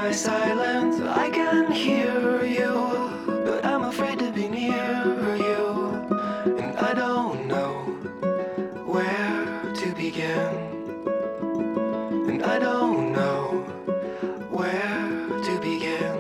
my silence, I can hear you, but I'm afraid to be near you, and I don't know where to begin, and I don't know where to begin.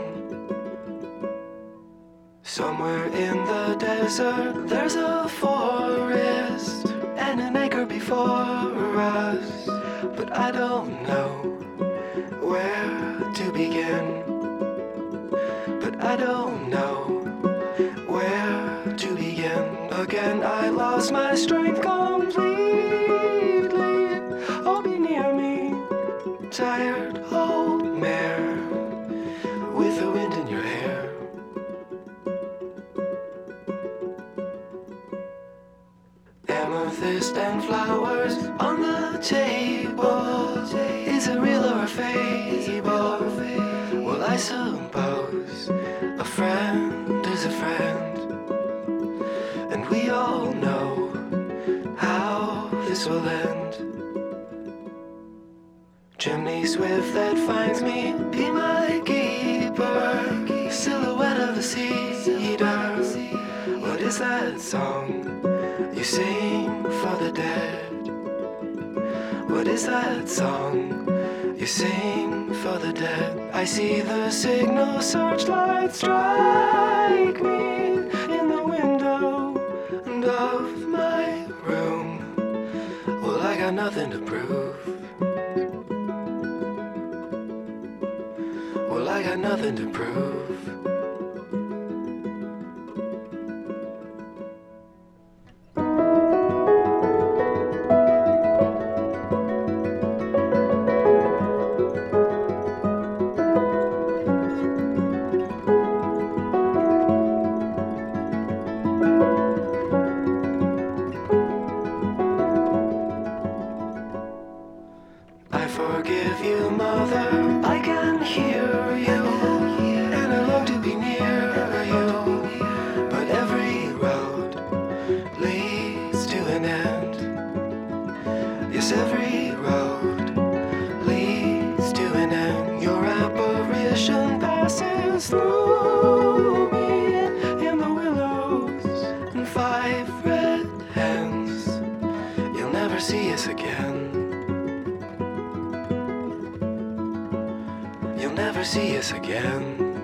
Somewhere in the desert there's a forest and an acre before us, but I don't know where to begin, but I don't know where to begin. Again I lost my strength completely. Oh, be near me, tired old mare with the wind in your hair. Amethyst and flowers on the table. Is it real or a fable? Well, I suppose a friend is a friend, and we all know how this will end. Chimney swift that finds me, be my keeper. Silhouette of the cedar. What is that song you sing for the dead? What is that song you sing for the dead? I see the signal searchlight strike me in the window of my room. Well, I got nothing to prove. Well, I got nothing to prove. I forgive you, mother, I can hear you, and I long to be near you, but every road leads to an end. Yes, every road leads to an end. Your apparition passes through me in the willows and 5 red hens. You'll never see us again. You'll never see us again.